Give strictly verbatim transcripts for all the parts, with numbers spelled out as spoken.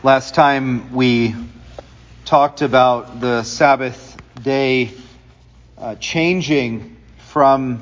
Last time we talked about the Sabbath day uh, changing from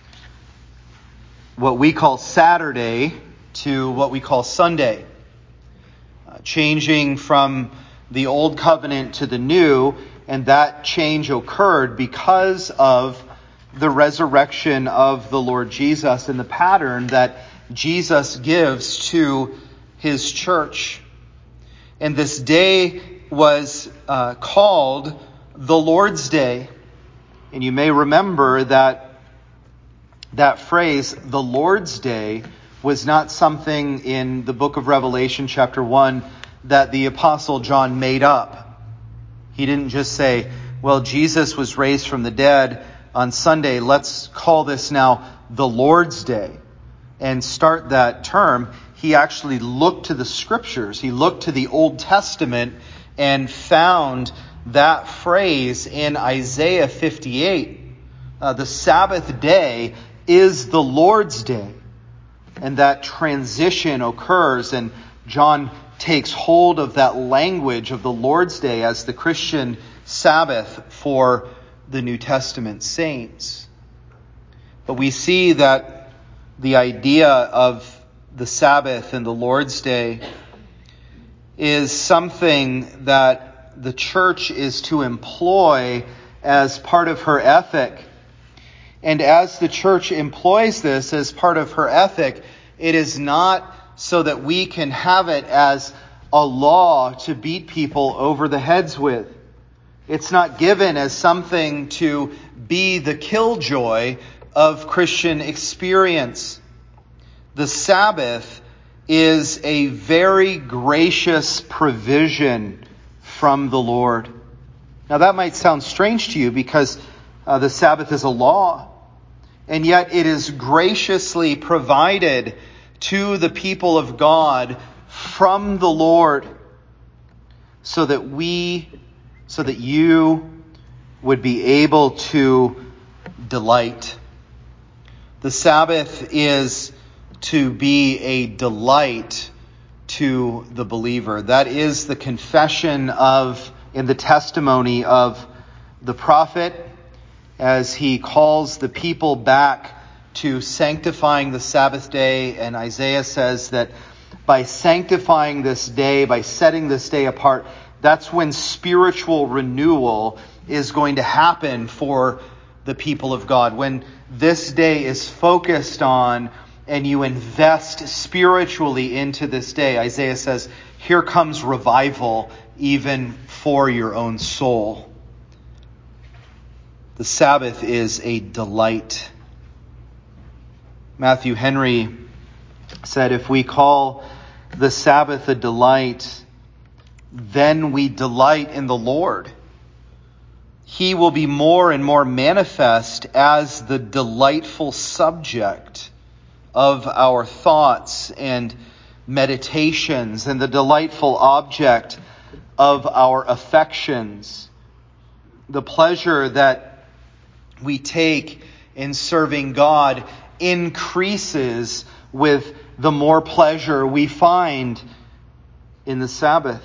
what we call Saturday to what we call Sunday. Uh, changing from the old covenant to the new, and that change occurred because of the resurrection of the Lord Jesus and the pattern that Jesus gives to his church. And this day was uh, called the Lord's Day. And you may remember that that phrase, the Lord's Day, was not something in the book of Revelation chapter one that the Apostle John made up. He didn't just say, well, Jesus was raised from the dead on Sunday. Let's call this now the Lord's Day and start that term. He actually looked to the scriptures. He looked to the Old Testament and found that phrase in Isaiah fifty-eight. Uh, the Sabbath day is the Lord's Day. And that transition occurs, and John takes hold of that language of the Lord's Day as the Christian Sabbath for the New Testament saints. But we see that the idea of the Sabbath and the Lord's Day is something that the church is to employ as part of her ethic. And as the church employs this as part of her ethic, it is not so that we can have it as a law to beat people over the heads with. It's not given as something to be the killjoy of Christian experience. The Sabbath is a very gracious provision from the Lord. Now that might sound strange to you because uh, the Sabbath is a law, and yet it is graciously provided to the people of God from the Lord so that we, so that you would be able to delight. The Sabbath is to be a delight to the believer. That is the confession of, in the testimony of the prophet, as he calls the people back to sanctifying the Sabbath day. And Isaiah says that by sanctifying this day, by setting this day apart, that's when spiritual renewal is going to happen for the people of God. When this day is focused on and you invest spiritually into this day, Isaiah says, here comes revival even for your own soul. The Sabbath is a delight. Matthew Henry said, if we call the Sabbath a delight, then we delight in the Lord. He will be more and more manifest as the delightful subject of our thoughts and meditations and the delightful object of our affections. The pleasure that we take in serving God increases with the more pleasure we find in the Sabbath.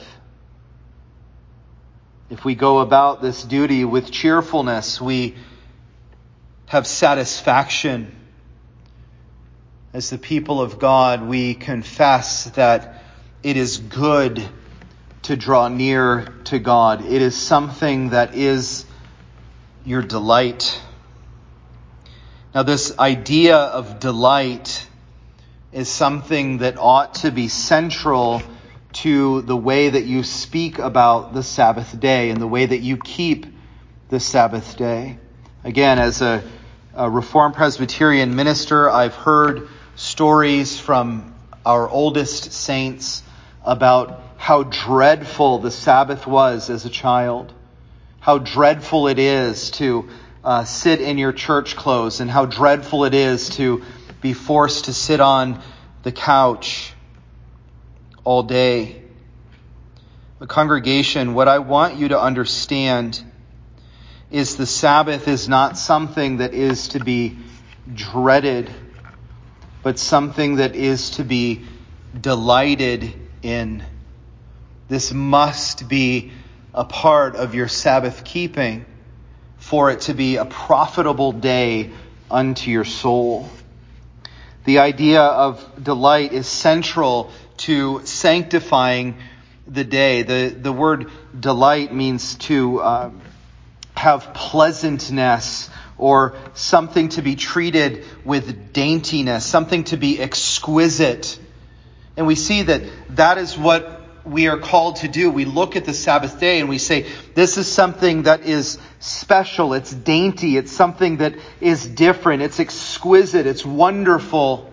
If we go about this duty with cheerfulness, we have satisfaction. As the people of God, we confess that it is good to draw near to God. It is something that is your delight. Now, this idea of delight is something that ought to be central to the way that you speak about the Sabbath day and the way that you keep the Sabbath day. Again, as a, a Reformed Presbyterian minister, I've heard stories from our oldest saints about how dreadful the Sabbath was as a child, how dreadful it is to uh, sit in your church clothes, and how dreadful it is to be forced to sit on the couch all day. The congregation, what I want you to understand is the Sabbath is not something that is to be dreaded, but something that is to be delighted in. This must be a part of your Sabbath keeping for it to be a profitable day unto your soul. The idea of delight is central to sanctifying the day. The, the word delight means to uh, have pleasantness, or something to be treated with daintiness, something to be exquisite. And we see that that is what we are called to do. We look at the Sabbath day and we say, this is something that is special, it's dainty, it's something that is different, it's exquisite, it's wonderful.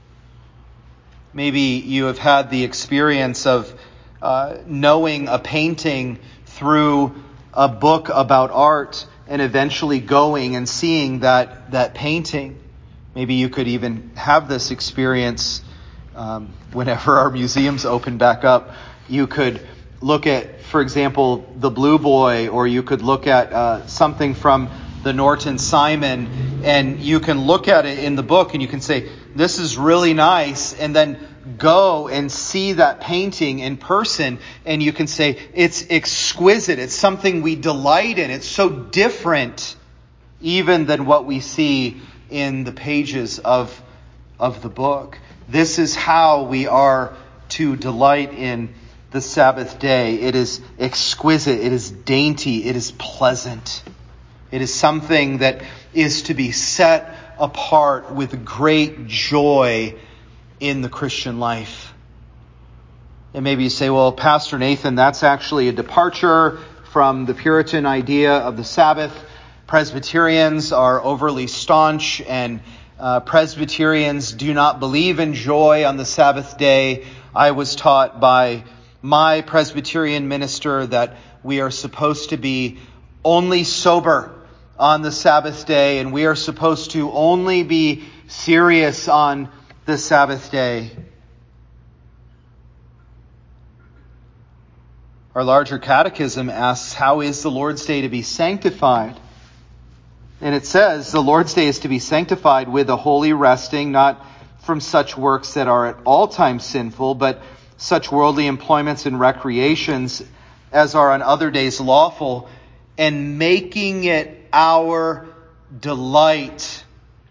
Maybe you have had the experience of uh, knowing a painting through a book about art and eventually going and seeing that, that painting. Maybe you could even have this experience um, whenever our museums open back up. You could look at, for example, the Blue Boy, or you could look at uh, something from the Norton Simon, and you can look at it in the book and you can say, this is really nice, and then go and see that painting in person and you can say, it's exquisite, it's something we delight in, it's so different even than what we see in the pages of, of the book. This is how we are to delight in the Sabbath day. It is exquisite, it is dainty, it is pleasant. It is something that is to be set apart with great joy in the Christian life. And maybe you say, well, Pastor Nathan, that's actually a departure from the Puritan idea of the Sabbath. Presbyterians are overly staunch, and uh, Presbyterians do not believe in joy on the Sabbath day. I was taught by my Presbyterian minister that we are supposed to be only sober on the Sabbath day, and we are supposed to only be serious on the Sabbath day. Our larger catechism asks, how is the Lord's Day to be sanctified? And it says, the Lord's Day is to be sanctified with a holy resting, not from such works that are at all times sinful, but such worldly employments and recreations as are on other days lawful, and making it our delight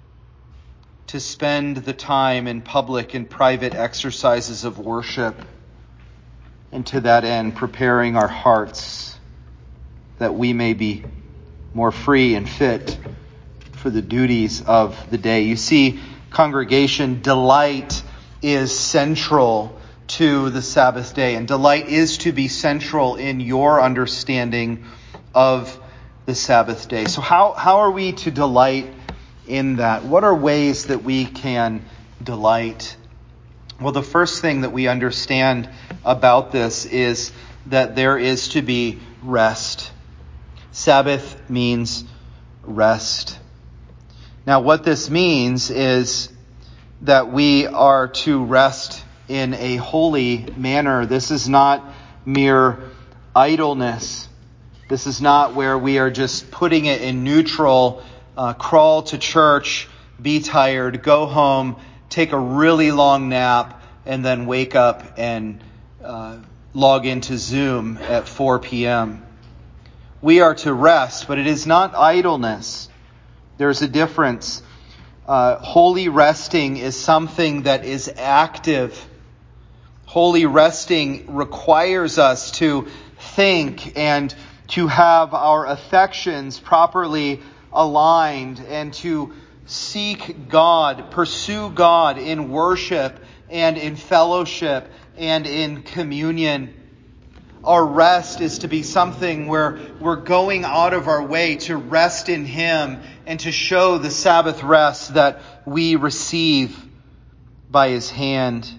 to spend the time in public and private exercises of worship, and to that end preparing our hearts that we may be more free and fit for the duties of the day. You see, congregation, delight is central to the Sabbath day, and delight is to be central in your understanding of the Sabbath day. So how, how are we to delight in that? What are ways that we can delight? Well, the first thing that we understand about this is that there is to be rest. Sabbath means rest. Now, what this means is that we are to rest in a holy manner. This is not mere idleness. This is not where we are just putting it in neutral, uh, crawl to church, be tired, go home, take a really long nap, and then wake up and uh, log into Zoom at four p.m. We are to rest, but it is not idleness. There's a difference. Uh, holy resting is something that is active. Holy resting requires us to think and to have our affections properly aligned and to seek God, pursue God in worship and in fellowship and in communion. Our rest is to be something where we're going out of our way to rest in Him and to show the Sabbath rest that we receive by His hand.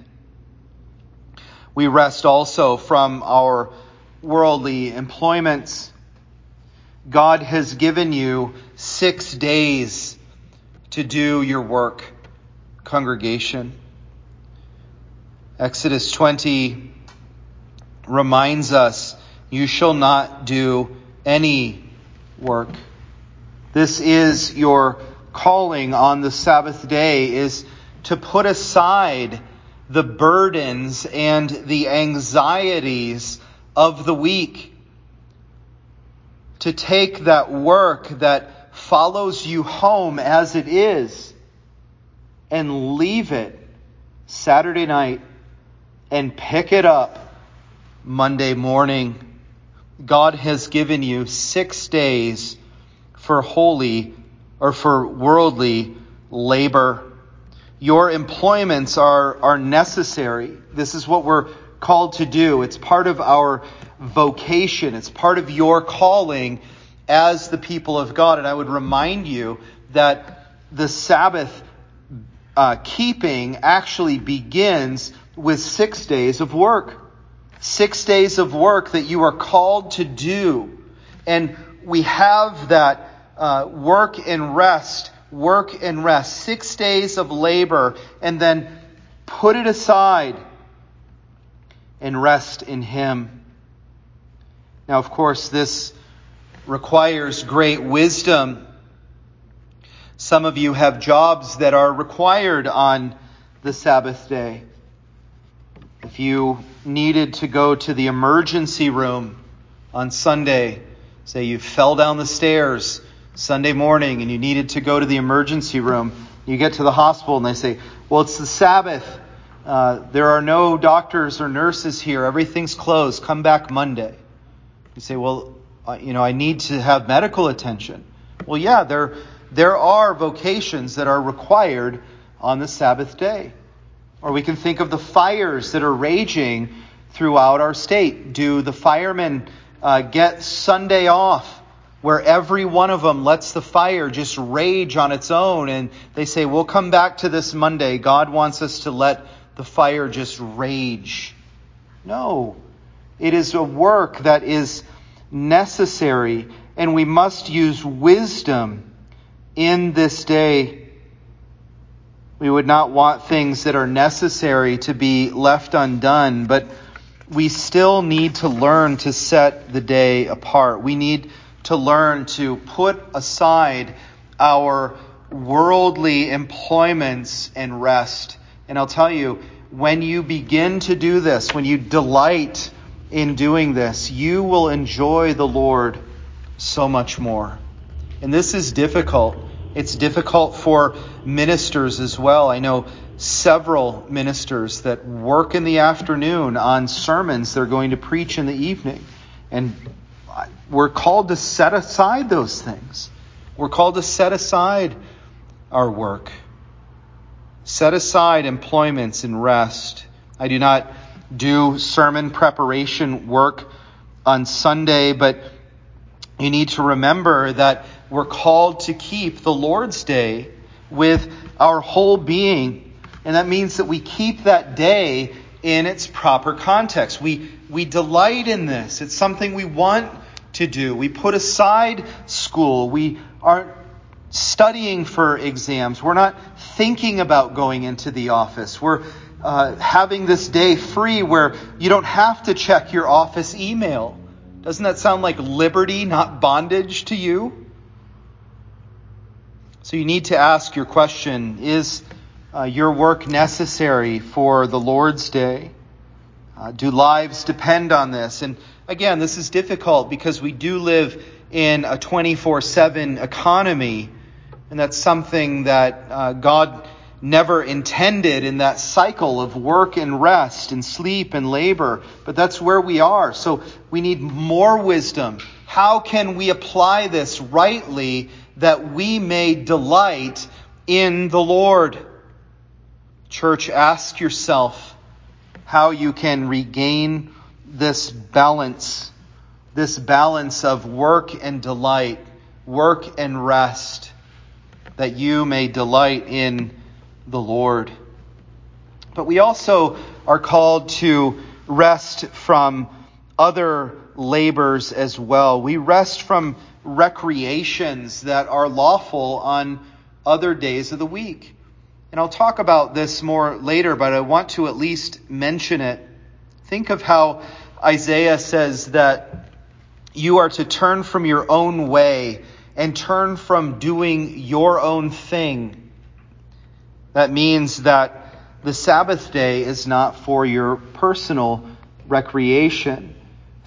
We rest also from our worldly employments. God has given you six days to do your work, congregation. Exodus twenty reminds us, you shall not do any work. This is your calling on the Sabbath day, is to put aside the burdens and the anxieties of the week. To take that work that follows you home as it is and leave it Saturday night and pick it up Monday morning. God has given you six days for holy or for worldly labor. Your employments are, are necessary. This is what we're called to do. It's part of our vocation. It's part of your calling as the people of God. And I would remind you that the Sabbath uh, keeping actually begins with six days of work. Six days of work that you are called to do. And we have that uh, work and rest, work and rest, six days of labor, and then put it aside and rest in Him. Now, of course, this requires great wisdom. Some of you have jobs that are required on the Sabbath day. If you needed to go to the emergency room on Sunday, say you fell down the stairs Sunday morning and you needed to go to the emergency room, you get to the hospital and they say, well, it's the Sabbath. Uh, there are no doctors or nurses here. Everything's closed. Come back Monday. You say, well, uh, you know, I need to have medical attention. Well, yeah, there, there are vocations that are required on the Sabbath day. Or we can think of the fires that are raging throughout our state. Do the firemen uh, get Sunday off where every one of them lets the fire just rage on its own and they say, we'll come back to this Monday. God wants us to let the fire just rage. No, it is a work that is necessary, and we must use wisdom in this day. We would not want things that are necessary to be left undone, but we still need to learn to set the day apart. We need to learn to put aside our worldly employments and rest. And I'll tell you, when you begin to do this, when you delight in doing this, you will enjoy the Lord so much more. And this is difficult. It's difficult for ministers as well. I know several ministers that work in the afternoon on sermons they're going to preach in the evening. And we're called to set aside those things. We're called to set aside our work. Set aside employments and rest. I do not do sermon preparation work on Sunday, but you need to remember that we're called to keep the Lord's Day with our whole being. And that means that we keep that day in its proper context. We, we delight in this. It's something we want to do. We put aside school. We aren't studying for exams. We're not thinking about going into the office. We're uh, having this day free where you don't have to check your office email. Doesn't that sound like liberty, not bondage to you? So you need to ask your question, is uh, your work necessary for the Lord's Day? Uh, do lives depend on this? And again, this is difficult because we do live in a twenty-four seven economy, and that's something that uh, God never intended in that cycle of work and rest and sleep and labor. But that's where we are. So we need more wisdom. How can we apply this rightly that we may delight in the Lord? Church, ask yourself how you can regain this balance, this balance of work and delight, work and rest, that you may delight in the Lord. But we also are called to rest from other labors as well. We rest from recreations that are lawful on other days of the week. And I'll talk about this more later, but I want to at least mention it. Think of how Isaiah says that you are to turn from your own way and turn from doing your own thing. That means that the Sabbath day is not for your personal recreation.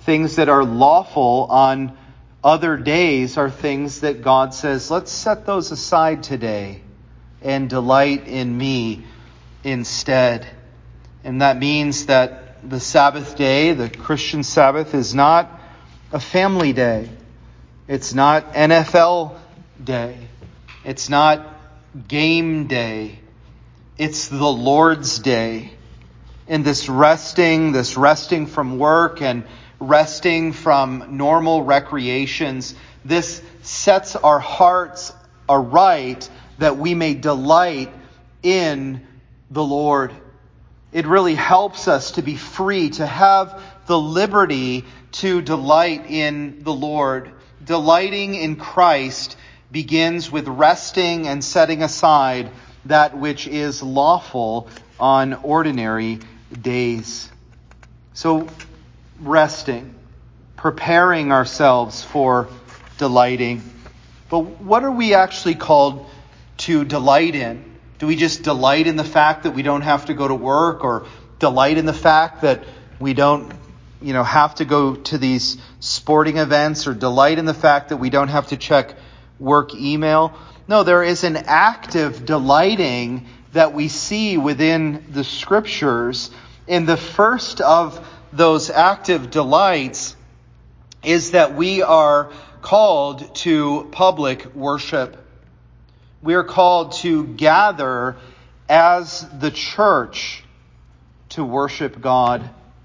Things that are lawful on other days are things that God says, let's set those aside today and delight in me instead. And that means that the Sabbath day, the Christian Sabbath, is not a family day. It's not N F L day. It's not game day. It's the Lord's day. And this resting, this resting from work and resting from normal recreations, this sets our hearts aright that we may delight in the Lord. It really helps us to be free, to have the liberty to delight in the Lord. Delighting in Christ begins with resting and setting aside that which is lawful on ordinary days. So, resting, preparing ourselves for delighting. But what are we actually called to delight in? Do we just delight in the fact that we don't have to go to work, or delight in the fact that we don't, you know, have to go to these sporting events, or delight in the fact that we don't have to check work email? No, there is an active delighting that we see within the Scriptures. And the first of those active delights is that we are called to public worship. We are called to gather as the church to worship God.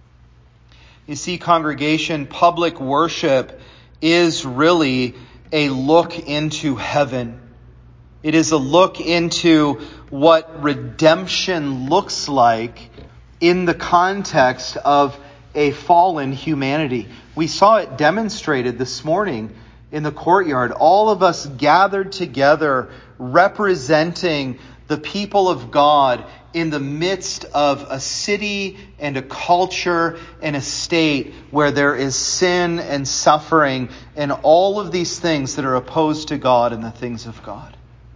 You see, congregation, public worship is really a look into heaven. It is a look into what redemption looks like in the context of a fallen humanity. We saw it demonstrated this morning in the courtyard. All of us gathered together representing the people of God in the midst of a city and a culture and a state where there is sin and suffering and all of these things that are opposed to God and the things of God.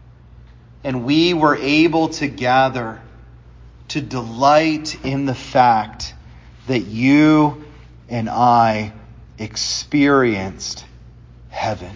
And we were able to gather to delight in the fact that you and I experienced heaven.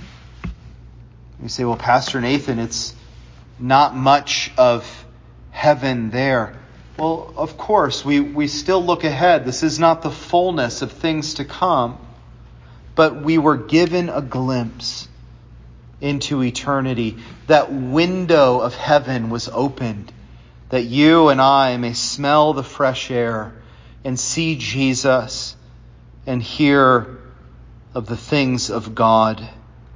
You say, well, Pastor Nathan, it's not much of heaven there. Well, of course, we, we still look ahead. This is not the fullness of things to come, but we were given a glimpse into eternity. That window of heaven was opened, that you and I may smell the fresh air and see Jesus and hear of the things of God.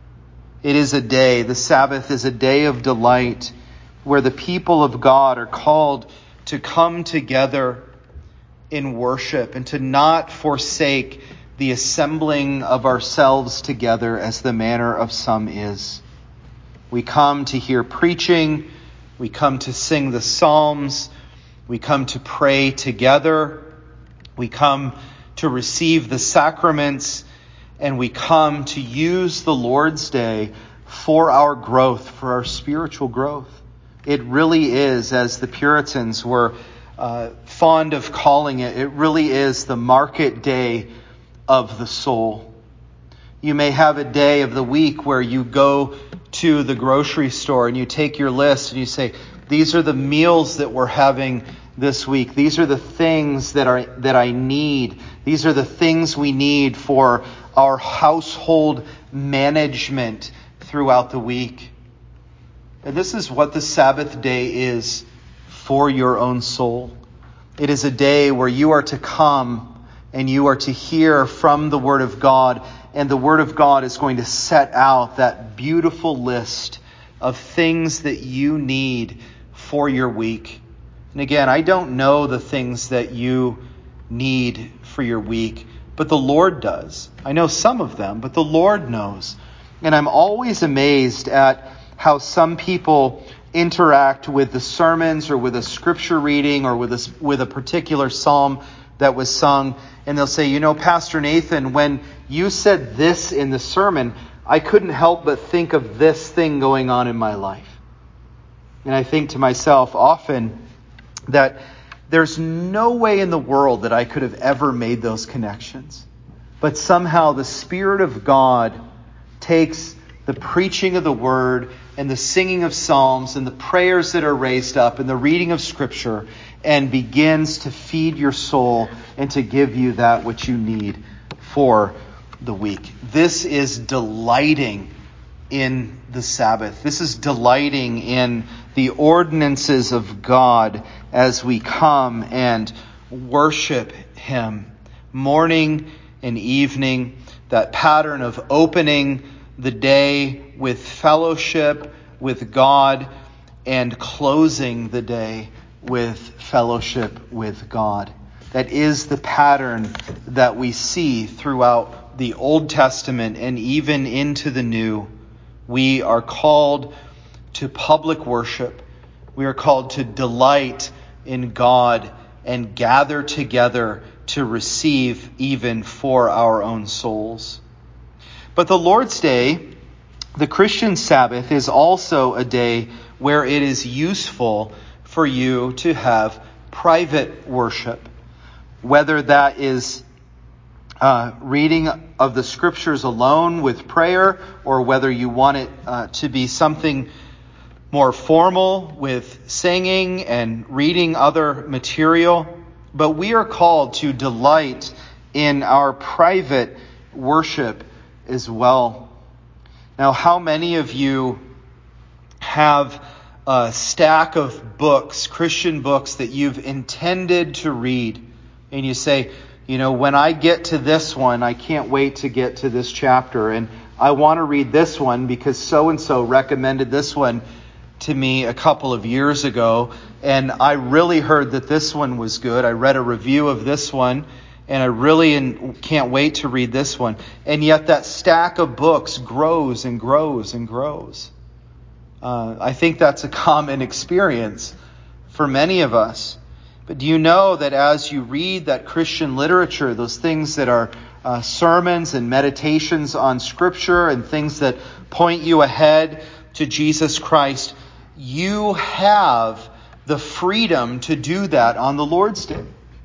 It is a day, the Sabbath is a day of delight where the people of God are called to come together in worship and to not forsake the assembling of ourselves together as the manner of some is. We come to hear preaching, we come to sing the Psalms, we come to pray together, we come to receive the sacraments, and we come to use the Lord's Day for our growth, for our spiritual growth. It really is, as the Puritans were uh, fond of calling it, it really is the market day of the soul. You may have a day of the week where you go to the grocery store and you take your list and you say, these are the meals that we're having this week. These are the things that are that I need. These are the things we need for our household management throughout the week. And this is what the Sabbath day is for your own soul. It is a day where you are to come and you are to hear from the Word of God. And the Word of God is going to set out that beautiful list of things that you need for your week. And again, I don't know the things that you need for your week, but the Lord does. I know some of them, but the Lord knows. And I'm always amazed at how some people interact with the sermons or with a scripture reading or with a, with a particular psalm that was sung. And they'll say, you know, Pastor Nathan, when you said this in the sermon, I couldn't help but think of this thing going on in my life. And I think to myself often that there's no way in the world that I could have ever made those connections. But somehow the Spirit of God takes the preaching of the Word and the singing of psalms and the prayers that are raised up and the reading of Scripture and begins to feed your soul and to give you that which you need for the week. This is delighting in the Sabbath. This is delighting in the ordinances of God as we come and worship Him. Morning and evening, that pattern of opening the day with fellowship with God and closing the day with fellowship with God. That is the pattern that we see throughout the Old Testament and even into the New. We are called to public worship. We are called to delight in God and gather together to receive even for our own souls. But the Lord's Day, the Christian Sabbath, is also a day where it is useful for you to have private worship. Whether that is uh, reading of the Scriptures alone with prayer, or whether you want it uh, to be something more formal with singing and reading other material. But we are called to delight in our private worship as well. Now, how many of you have a stack of books, Christian books, that you've intended to read? And you say, you know, when I get to this one, I can't wait to get to this chapter. And I want to read this one because so-and-so recommended this one to me a couple of years ago. And I really heard that this one was good. I read a review of this one. And I really can't wait to read this one. And yet that stack of books grows and grows and grows. Uh, I think that's a common experience for many of us. But do you know that as you read that Christian literature, those things that are uh, sermons and meditations on Scripture and things that point you ahead to Jesus Christ, you have the freedom to do that on the Lord's Day.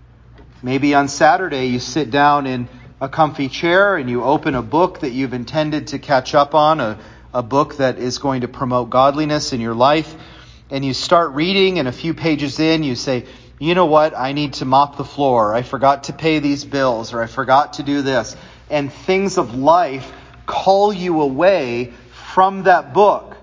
Maybe on Saturday you sit down in a comfy chair and you open a book that you've intended to catch up on, a, a book that is going to promote godliness in your life, and you start reading, and a few pages in you say, you know what, I need to mop the floor, I forgot to pay these bills, or I forgot to do this. And things of life call you away from that book.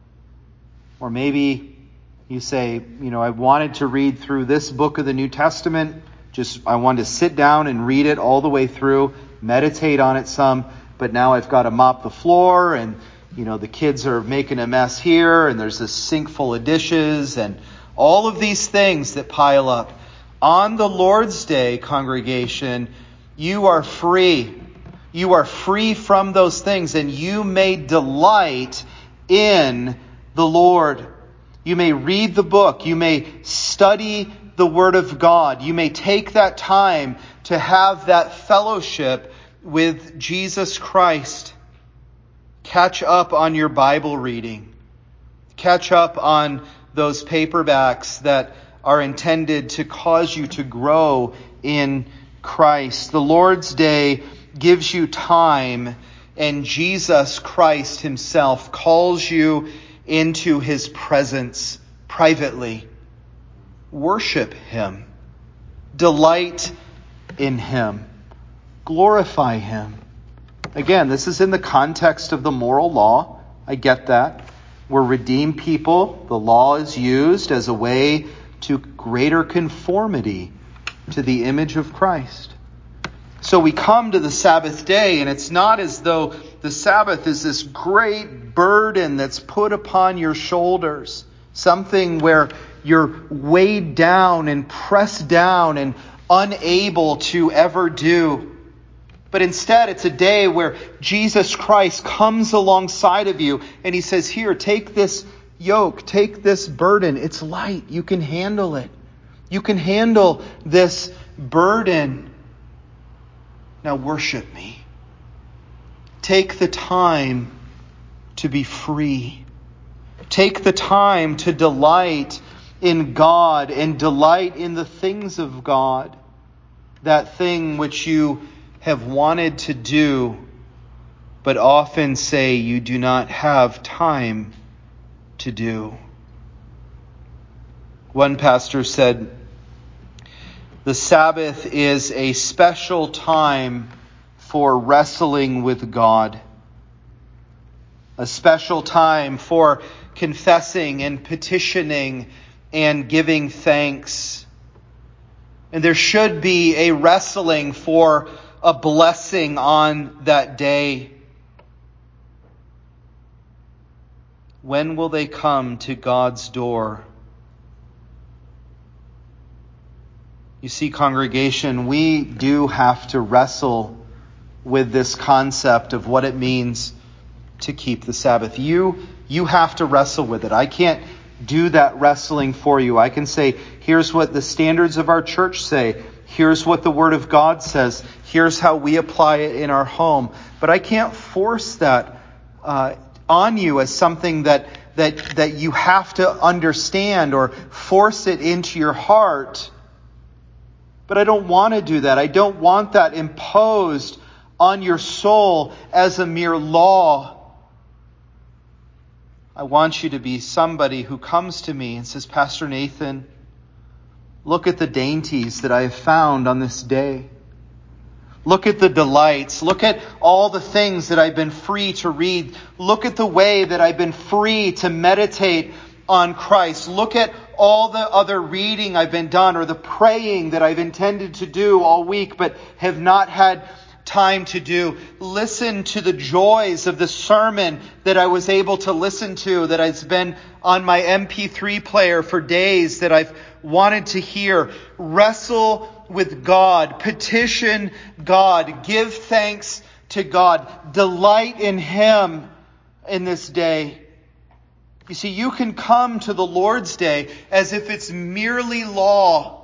Or maybe you say, you know, I wanted to read through this book of the New Testament. Just, I wanted to sit down and read it all the way through, meditate on it some, but now I've got to mop the floor, and, you know, the kids are making a mess here, and there's this sink full of dishes, and all of these things that pile up. On the Lord's Day, congregation, you are free. You are free from those things, and you may delight in the Lord. You may read the book. You may study the Word of God. You may take that time to have that fellowship with Jesus Christ. Catch up on your Bible reading. Catch up on those paperbacks that are intended to cause you to grow in Christ. The Lord's Day gives you time, and Jesus Christ Himself calls you into His presence privately. Worship Him. Delight in Him. Glorify Him. Again, this is in the context of the moral law. I get that. We're redeemed people. The law is used as a way to greater conformity to the image of Christ. So we come to the Sabbath day, and it's not as though the Sabbath is this great burden that's put upon your shoulders. Something where you're weighed down and pressed down and unable to ever do. But instead, it's a day where Jesus Christ comes alongside of you and He says, here, take this yoke, take this burden. It's light. You can handle it. You can handle this burden. Now worship me. Take the time to be free. Take the time to delight in God and delight in the things of God. That thing which you have wanted to do, but often say you do not have time to do. One pastor said, "The Sabbath is a special time for wrestling with God, a special time for confessing and petitioning and giving thanks. And there should be a wrestling for a blessing on that day. When will they come to God's door?" You see, congregation, we do have to wrestle with this concept of what it means to keep the Sabbath. You, you have to wrestle with it. I can't do that wrestling for you. I can say, here's what the standards of our church say. Here's what the Word of God says. Here's how we apply it in our home. But I can't force that uh, on you as something that, that, that you have to understand or force it into your heart. But I don't want to do that. I don't want that imposed on your soul as a mere law. I want you to be somebody who comes to me and says, "Pastor Nathan, look at the dainties that I have found on this day. Look at the delights. Look at all the things that I've been free to read. Look at the way that I've been free to meditate on Christ. Look at all the other reading I've been done or the praying that I've intended to do all week but have not had time to do. Listen to the joys of the sermon that I was able to listen to, that has been on my M P three player for days, that I've wanted to hear. Wrestle with God. Petition God. Give thanks to God. Delight in Him in this day. You see, you can come to the Lord's Day as if it's merely law.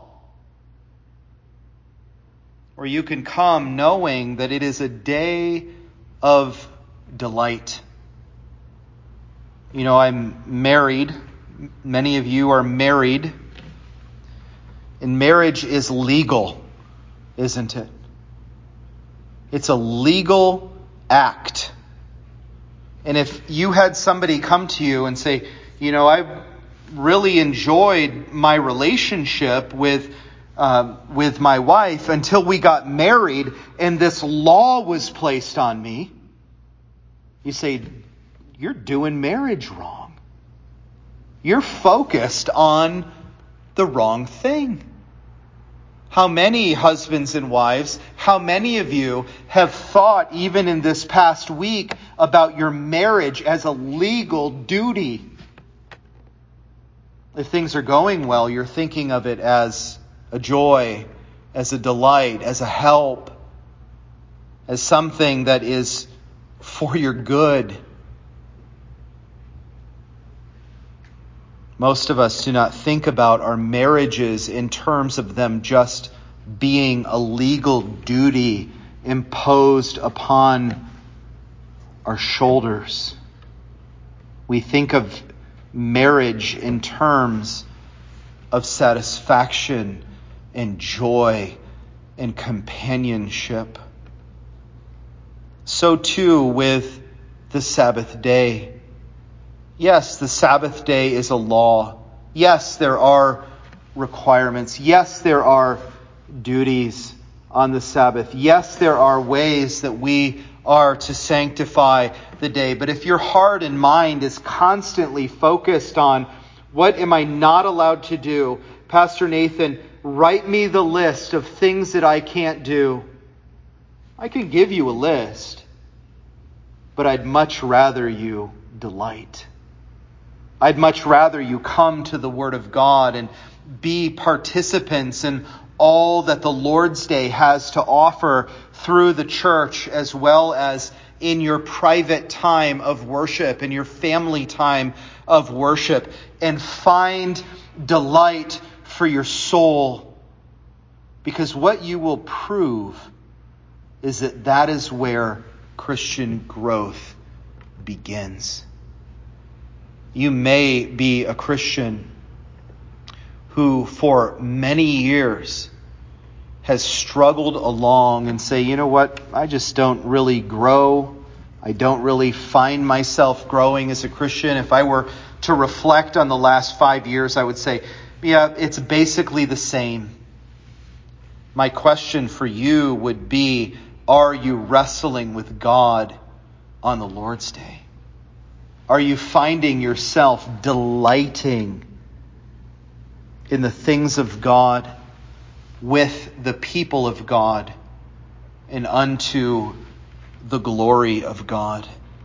Or you can come knowing that it is a day of delight. You know, I'm married. Many of you are married. And marriage is legal, isn't it? It's a legal act. And if you had somebody come to you and say, you know, I really enjoyed my relationship with uh, with my wife until we got married and this law was placed on me, you say, you're doing marriage wrong. You're focused on the wrong thing. How many husbands and wives, how many of you have thought even in this past week about your marriage as a legal duty? If things are going well, you're thinking of it as a joy, as a delight, as a help, as something that is for your good. Most of us do not think about our marriages in terms of them just being a legal duty imposed upon our shoulders. We think of marriage in terms of satisfaction and joy and companionship. So too with the Sabbath day. Yes, the Sabbath day is a law. Yes, there are requirements. Yes, there are duties on the Sabbath. Yes, there are ways that we are to sanctify the day. But if your heart and mind is constantly focused on what am I not allowed to do, Pastor Nathan, write me the list of things that I can't do. I can give you a list, but I'd much rather you delight. I'd much rather you come to the Word of God and be participants in all that the Lord's Day has to offer through the church, as well as in your private time of worship, in your family time of worship, and find delight for your soul. Because what you will prove is that that is where Christian growth begins. You may be a Christian who for many years has struggled along and say, you know what, I just don't really grow. I don't really find myself growing as a Christian. If I were to reflect on the last five years, I would say, yeah, it's basically the same. My question for you would be, are you wrestling with God on the Lord's Day? Are you finding yourself delighting in the things of God, with the people of God, and unto the glory of God?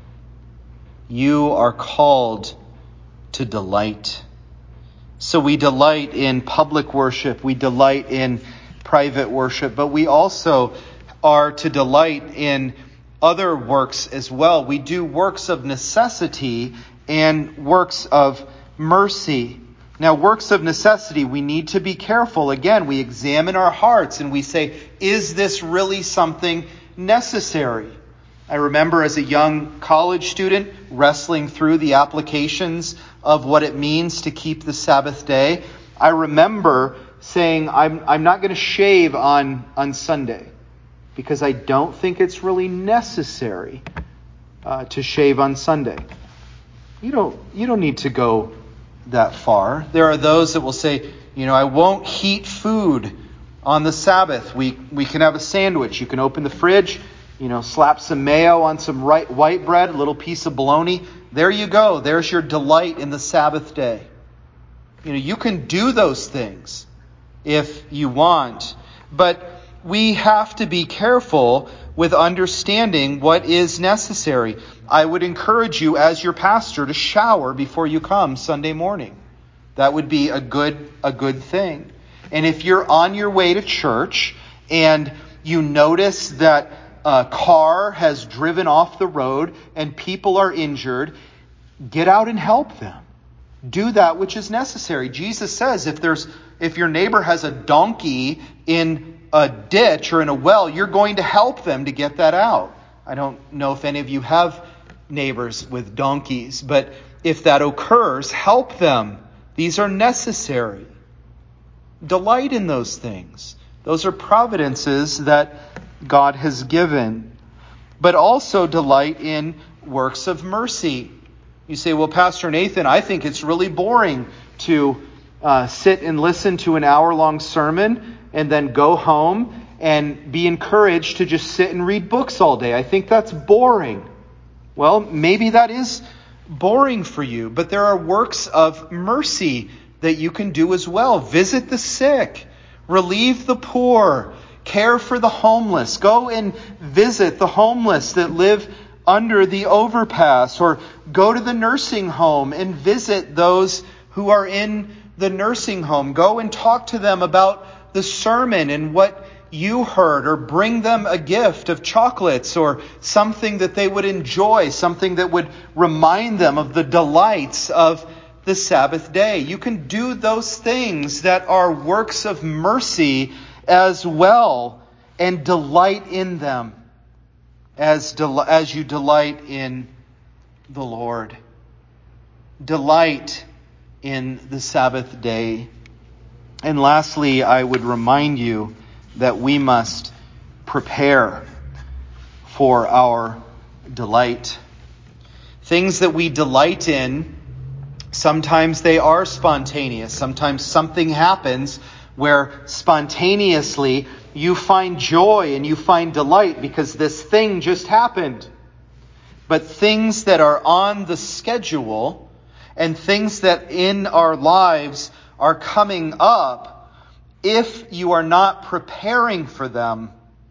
You are called to delight. So we delight in public worship, we delight in private worship, but we also are to delight in other works as well. We do works of necessity and works of mercy. Now, works of necessity, we need to be careful. Again, we examine our hearts and we say, is this really something necessary? I remember as a young college student wrestling through the applications of what it means to keep the Sabbath day. I remember saying, I'm, I'm not going to shave on, on Sunday because I don't think it's really necessary uh, to shave on Sunday. You don't, you don't need to go that far. There are those that will say, you know, I won't heat food on the Sabbath. We we can have a sandwich. You can open the fridge, you know, slap some mayo on some right, white bread, a little piece of bologna. There you go. There's your delight in the Sabbath day. You know, you can do those things if you want. But we have to be careful with understanding what is necessary. I would encourage you as your pastor to shower before you come Sunday morning. That would be a good a good thing. And if you're on your way to church and you notice that a car has driven off the road and people are injured, get out and help them. Do that which is necessary. Jesus says if there's if your neighbor has a donkey in a ditch or in a well, you're going to help them to get that out. I don't know if any of you have neighbors with donkeys, but if that occurs, help them. These are necessary. Delight in those things. Those are providences that God has given. But also delight in works of mercy. You say, well, Pastor Nathan, I think it's really boring to uh, sit and listen to an hour-long sermon and then go home and be encouraged to just sit and read books all day. I think that's boring. Well, maybe that is boring for you, but there are works of mercy that you can do as well. Visit the sick, relieve the poor, care for the homeless. Go and visit the homeless that live under the overpass, or go to the nursing home and visit those who are in the nursing home. Go and talk to them about the sermon and what you heard, or bring them a gift of chocolates or something that they would enjoy, something that would remind them of the delights of the Sabbath day. You can do those things that are works of mercy as well and delight in them as, del- as you delight in the Lord. Delight in the Sabbath day. And lastly, I would remind you that we must prepare for our delight. Things that we delight in, sometimes they are spontaneous. Sometimes something happens where spontaneously you find joy and you find delight because this thing just happened. But things that are on the schedule and things that in our lives are coming up, if you are not preparing for them,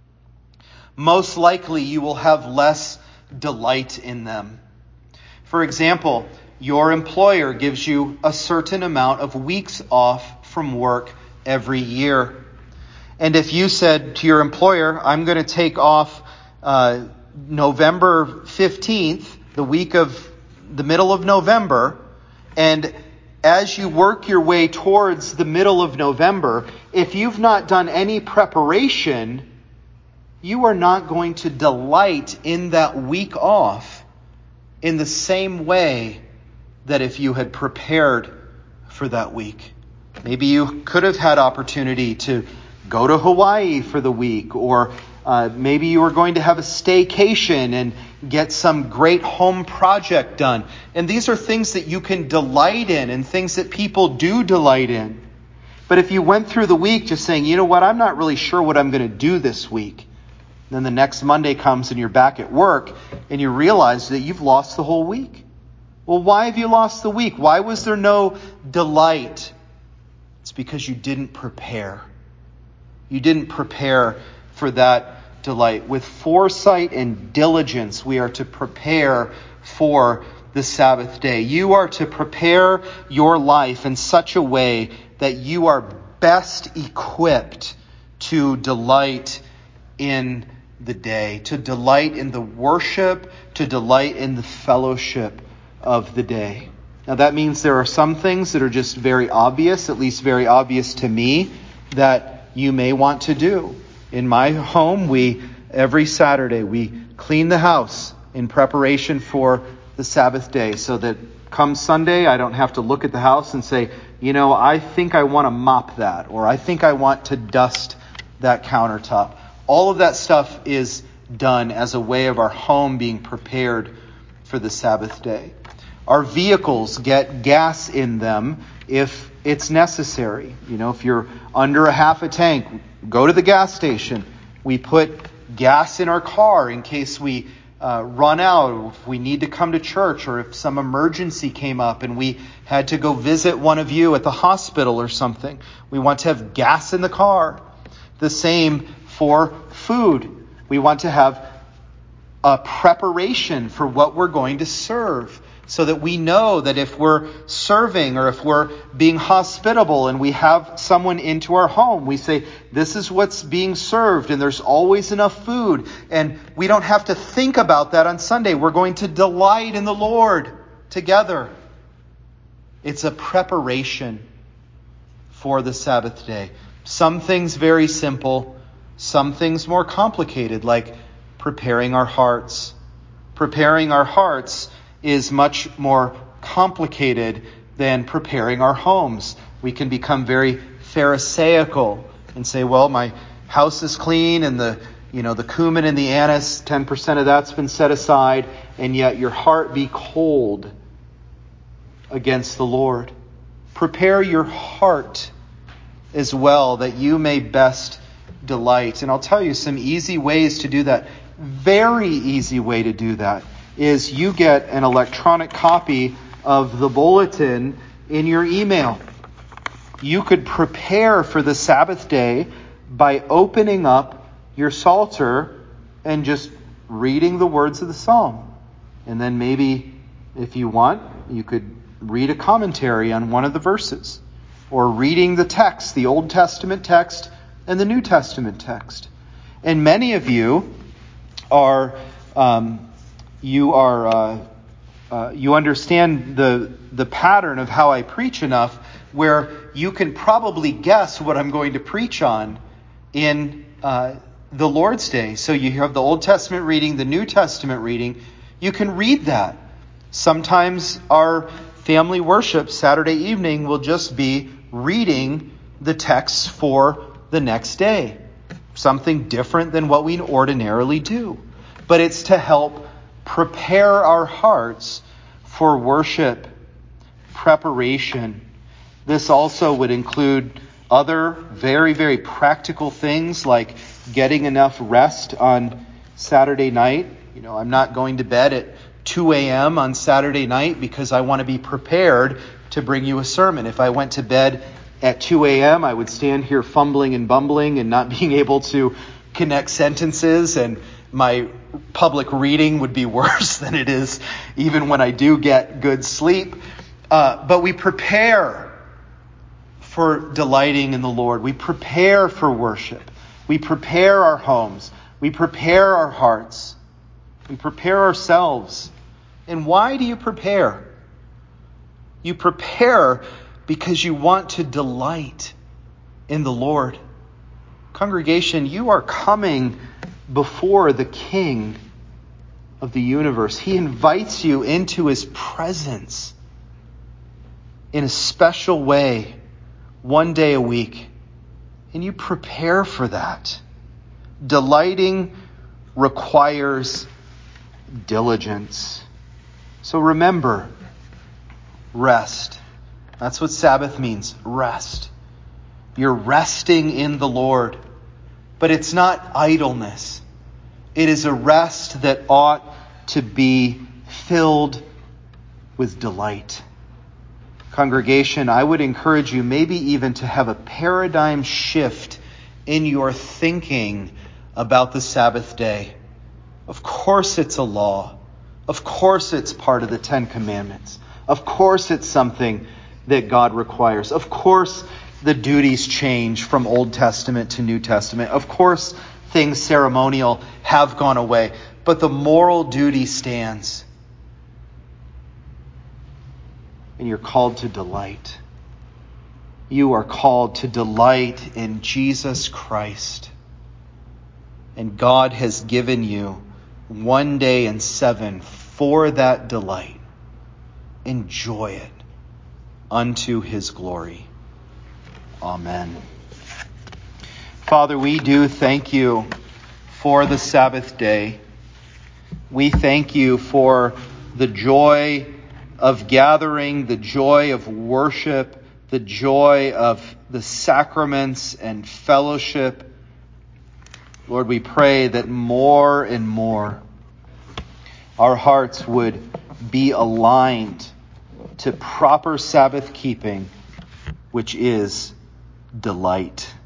most likely you will have less delight in them. For example, your employer gives you a certain amount of weeks off from work every year. And if you said to your employer, I'm going to take off uh, November fifteenth, the week of the middle of November, and as you work your way towards the middle of November, if you've not done any preparation, you are not going to delight in that week off in the same way that if you had prepared for that week. Maybe you could have had opportunity to go to Hawaii for the week, or uh, maybe you are going to have a staycation and get some great home project done. And these are things that you can delight in and things that people do delight in. But if you went through the week just saying, you know what, I'm not really sure what I'm going to do this week. Then the next Monday comes and you're back at work and you realize that you've lost the whole week. Well, why have you lost the week? Why was there no delight? It's because you didn't prepare. You didn't prepare for that delight. With foresight and diligence, we are to prepare for the Sabbath day. You are to prepare your life in such a way that you are best equipped to delight in the day, to delight in the worship, to delight in the fellowship of the day. Now that means there are some things that are just very obvious, at least very obvious to me, that you may want to do. In my home, we every Saturday we clean the house in preparation for the Sabbath day, so that come Sunday I don't have to look at the house and say, you know, I think I want to mop that, or I think I want to dust that countertop. All of that stuff is done as a way of our home being prepared for the Sabbath day. Our vehicles get gas in them if it's necessary. You know, if you're under a half a tank, go to the gas station. We put gas in our car in case we uh, run out, if we need to come to church, or if some emergency came up and we had to go visit one of you at the hospital or something. We want to have gas in the car. The same for food. We want to have a preparation for what we're going to serve, so that we know that if we're serving or if we're being hospitable and we have someone into our home, we say, this is what's being served and there's always enough food. And we don't have to think about that on Sunday. We're going to delight in the Lord together. It's a preparation for the Sabbath day. Some things very simple, some things more complicated, like preparing our hearts. Preparing our hearts is much more complicated than preparing our homes. We can become very pharisaical and say, well, my house is clean and the you know the cumin and the anise, ten percent of that's been set aside, and yet your heart be cold against the Lord. Prepare your heart as well, that you may best delight. And I'll tell you some easy ways to do that. Very easy way to do that is you get an electronic copy of the bulletin in your email. You could prepare for the Sabbath day by opening up your Psalter and just reading the words of the psalm. And then maybe, if you want, you could read a commentary on one of the verses, or reading the text, the Old Testament text and the New Testament text. And many of you are... Um, You are uh, uh, you understand the the pattern of how I preach enough where you can probably guess what I'm going to preach on in uh, the Lord's Day. So you have the Old Testament reading, the New Testament reading. You can read that. Sometimes our family worship Saturday evening will just be reading the text for the next day. Something different than what we ordinarily do. But it's to help prepare our hearts for worship, preparation. This also would include other very, very practical things like getting enough rest on Saturday night. You know, I'm not going to bed at two a.m. on Saturday night because I want to be prepared to bring you a sermon. If I went to bed at two a.m., I would stand here fumbling and bumbling and not being able to connect sentences, and my public reading would be worse than it is even when I do get good sleep. Uh, but we prepare for delighting in the Lord. We prepare for worship. We prepare our homes. We prepare our hearts. We prepare ourselves. And why do you prepare? You prepare because you want to delight in the Lord. Congregation, you are coming before the King of the universe. He invites you into his presence in a special way, one day a week. and you prepare for that. Delighting requires diligence. So remember, rest. That's what Sabbath means, rest. You're resting in the Lord. But it's not idleness. It is a rest that ought to be filled with delight. Congregation, I would encourage you maybe even to have a paradigm shift in your thinking about the Sabbath day. Of course it's a law. Of course it's part of the Ten Commandments. Of course it's something that God requires. Of course the duties change from Old Testament to New Testament. Of course things ceremonial have gone away. But the moral duty stands. And you're called to delight. You are called to delight in Jesus Christ. And God has given you one day in seven for that delight. Enjoy it unto his glory. Amen. Father, we do thank you for the Sabbath day. We thank you for the joy of gathering, the joy of worship, the joy of the sacraments and fellowship. Lord, we pray that more and more our hearts would be aligned to proper Sabbath keeping, which is delight.